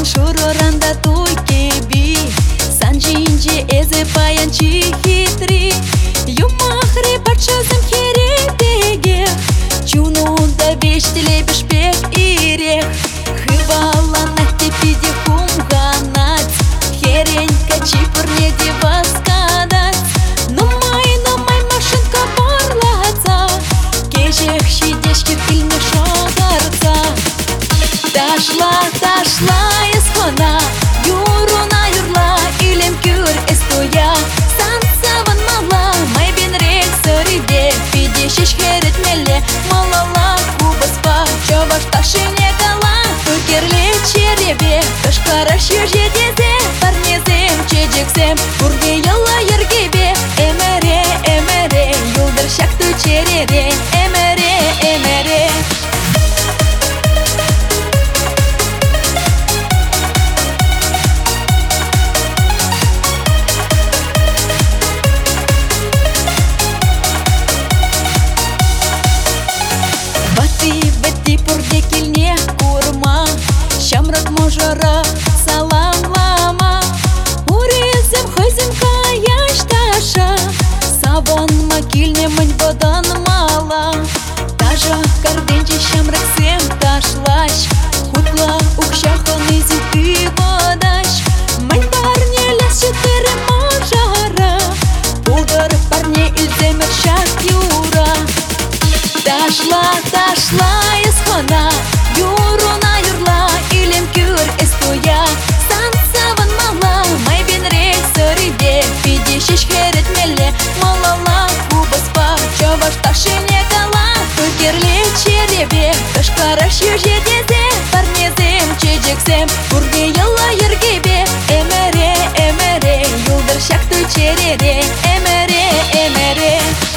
шуруранда туйкеби санжинji эзе паянчи хитри юмахри патшазым херебеге чунуда бештеле бешпек ирех хывала на тепиде хумганать херенька чипурне деваскадать но май машинка барлаца кежех щидешки в фильме шогарца Ташла исхона юруна юрла илем кюр эстоя сансаван мала май бен рек сыриде пидешиш херет меле малала кубаспа чаваш ташине кала тукерле черебе кашкараш южедезе парнезем чеджексем бурге яла ергебе эмере юлдыр шакту черере эмере Бати пурде килне курма Шамрак можара салам лама Урезем хызем каяш таша Саван макильне мань бодан мала Тажа карденчи шамрак сем ташлаш Хутла укшахан изи ты водаш Мань парне ляс четыре можара Пулдар парне ильземер шак юра Ташла исхона юруна юрла илем кюр эстоя сансаван мала май бен рек сыриде пидешиш херет меле малала кубаспа чаваш ташине кала тукерле черебе кашкараш южедезе парнезем чеджексем бурге яла ергебе эмере юлдыр шакту черере эмере